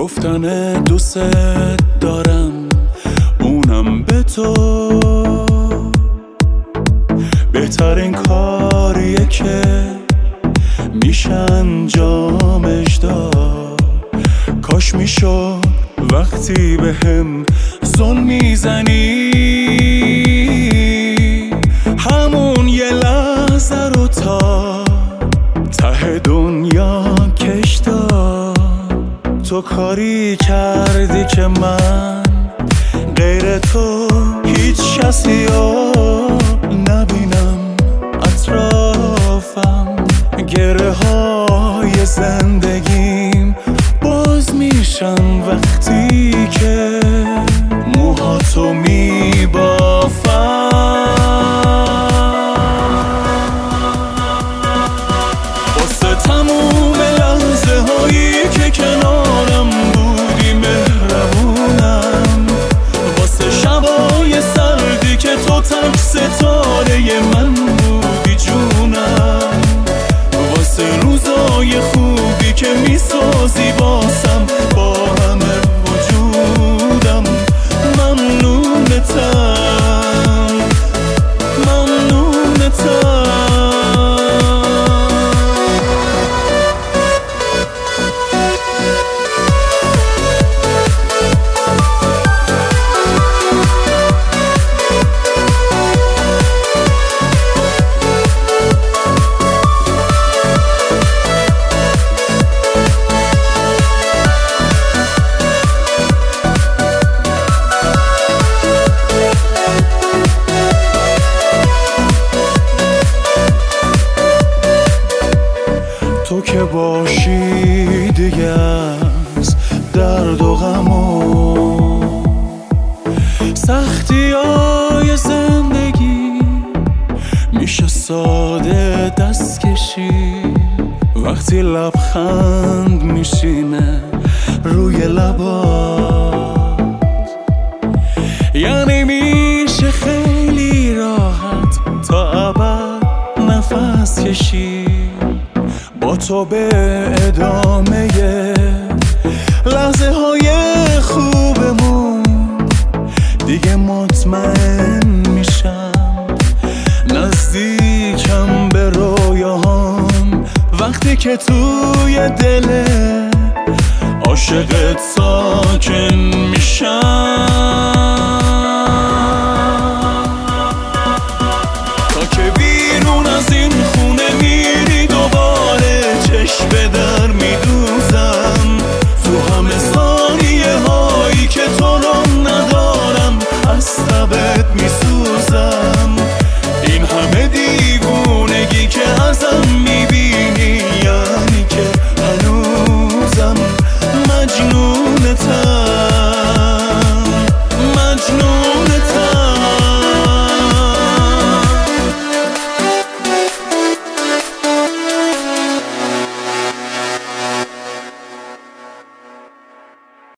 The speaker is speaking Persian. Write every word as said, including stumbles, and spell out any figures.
گفتن دوست دارم اونم به تو بهترین کاریه که میشه انجامش داد. کاش میشد وقتی به هم ظلم میزنی همون یه لحظه رو تا ته دنیا کش داد. تو کاری کردی که من غیر تو هیچ کسی رو نبینم اطرافم. گره های زندگیم باز میشن وقتی که موهاتو میبافم. واسه تموم لحظه هایی که کنارم بودی مهربونم. واسه شبای سردی که تو تک ستاره من بودی جونم. واسه روزای خوبی که میسازی باسم با همه وجودم. ممنونتم ممنونتم. تو که باشی دیگه از درد و غم و سختی های زندگی میشه ساده دست کشی. وقتی لبخند میشینه روی لبات یعنی میشه خیلی راحت تا ابد نفس کشی. با تو به ادامه لحظه های خوبمون دیگه مطمئن میشم. نزدیکم به رویاهام وقتی که توی دل عاشقت ساکن میشم.